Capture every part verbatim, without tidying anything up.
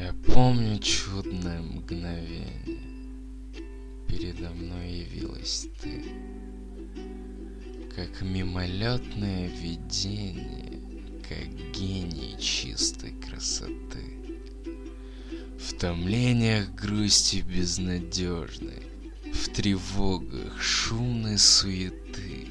Я помню чудное мгновение. Передо мной явилась ты, как мимолетное видение, как гений чистой красоты. В томлениях грусти безнадежной, в тревогах шумной суеты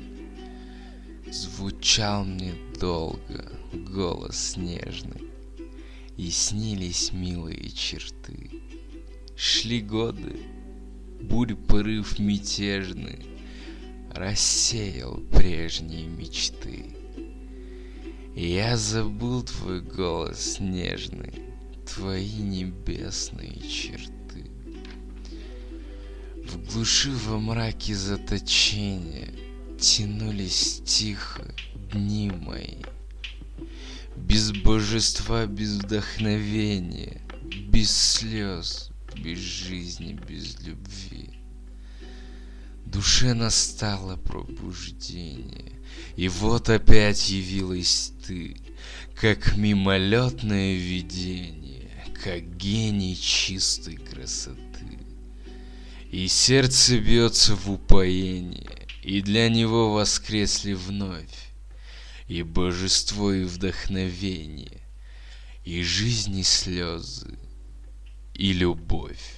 звучал мне долго голос нежный, и снились милые черты. Шли годы, бурь порыв мятежный рассеял прежние мечты. И я забыл твой голос нежный, твои небесные черты. В глуши во мраке заточения тянулись тихо дни мои. Без божества, без вдохновения, без слез, без жизни, без любви. Душе настало пробуждение, и вот опять явилась ты, как мимолетное видение, как гений чистой красоты. И сердце бьется в упоении, и для него воскресли вновь и божество, и вдохновение, и жизнь, и слезы, и любовь.